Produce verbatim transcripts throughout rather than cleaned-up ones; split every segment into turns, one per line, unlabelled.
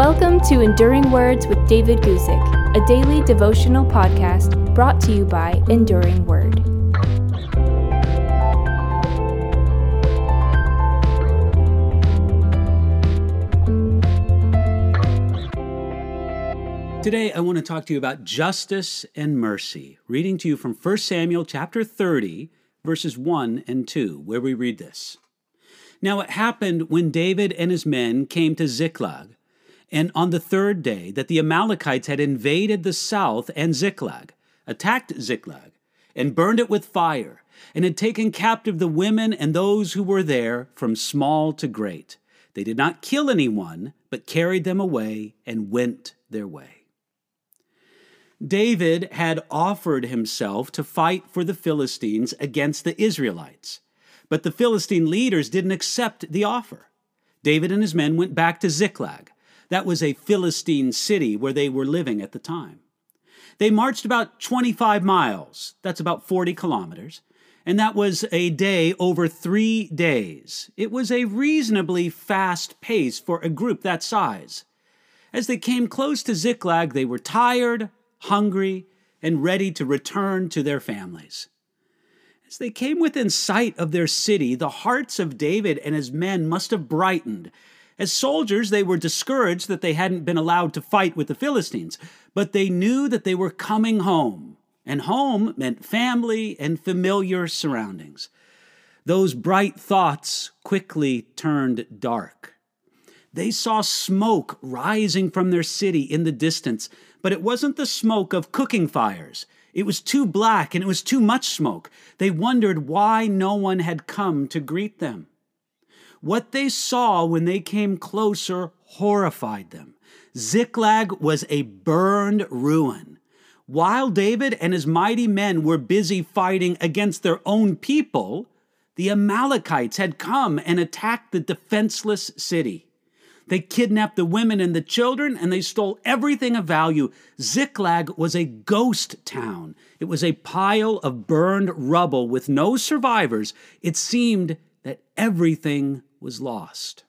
Welcome to Enduring Words with David Guzik, a daily devotional podcast brought to you by Enduring Word.
Today, I want to talk to you about justice and mercy, reading to you from First Samuel chapter thirty, verses one and two, where we read this. Now it happened when David and his men came to Ziklag, and on the third day that the Amalekites had invaded the south and Ziklag, attacked Ziklag, and burned it with fire, and had taken captive the women and those who were there from small to great. They did not kill anyone, but carried them away and went their way. David had offered himself to fight for the Philistines against the Israelites, but the Philistine leaders didn't accept the offer. David and his men went back to Ziklag. That was a Philistine city where they were living at the time. They marched about twenty-five miles, that's about forty kilometers, and that was a day over three days. It was a reasonably fast pace for a group that size. As they came close to Ziklag, they were tired, hungry, and ready to return to their families. As they came within sight of their city, the hearts of David and his men must have brightened. As soldiers, they were discouraged that they hadn't been allowed to fight with the Philistines, but they knew that they were coming home, and home meant family and familiar surroundings. Those bright thoughts quickly turned dark. They saw smoke rising from their city in the distance, but it wasn't the smoke of cooking fires. It was too black and it was too much smoke. They wondered why no one had come to greet them. What they saw when they came closer horrified them. Ziklag was a burned ruin. While David and his mighty men were busy fighting against their own people, the Amalekites had come and attacked the defenseless city. They kidnapped the women and the children, and they stole everything of value. Ziklag was a ghost town. It was a pile of burned rubble with no survivors. It seemed that everything was lost.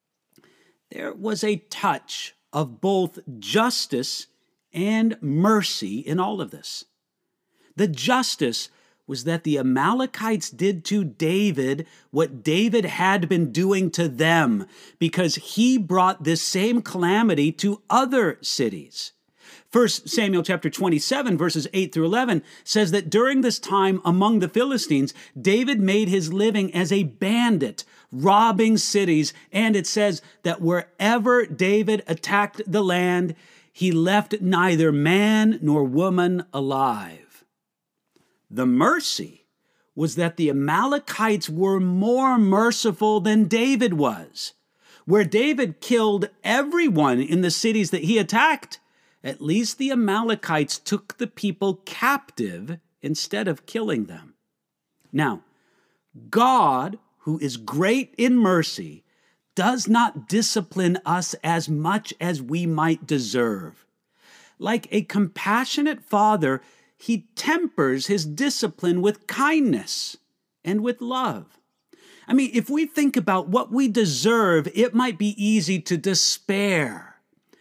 There was a touch of both justice and mercy in all of this. The justice was that the Amalekites did to David what David had been doing to them, because he brought this same calamity to other cities. First Samuel chapter twenty-seven, verses eight through eleven, says that during this time among the Philistines, David made his living as a bandit, robbing cities, and it says that wherever David attacked the land, he left neither man nor woman alive. The mercy was that the Amalekites were more merciful than David was. Where David killed everyone in the cities that he attacked, at least the Amalekites took the people captive instead of killing them. Now, God, who is great in mercy, does not discipline us as much as we might deserve. Like a compassionate father, he tempers his discipline with kindness and with love. I mean, if we think about what we deserve, it might be easy to despair.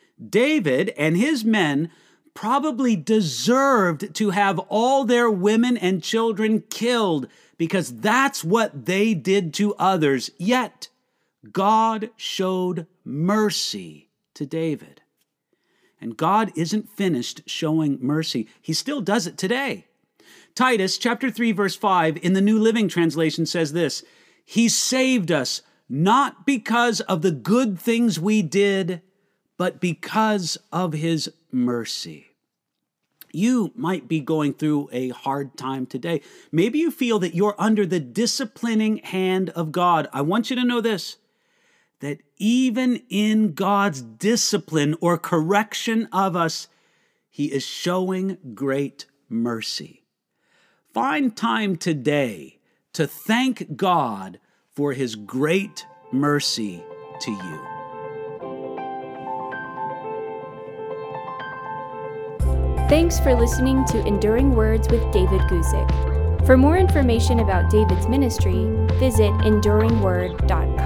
David and his men probably deserved to have all their women and children killed because that's what they did to others. Yet, God showed mercy to David. And God isn't finished showing mercy. He still does it today. Titus chapter three, verse five in the New Living Translation says this: He saved us not because of the good things we did, but because of his mercy. You might be going through a hard time today. Maybe you feel that you're under the disciplining hand of God. I want you to know this, that even in God's discipline or correction of us, he is showing great mercy. Find time today to thank God for his great mercy to you.
Thanks for listening to Enduring Words with David Guzik. For more information about David's ministry, visit enduring word dot org.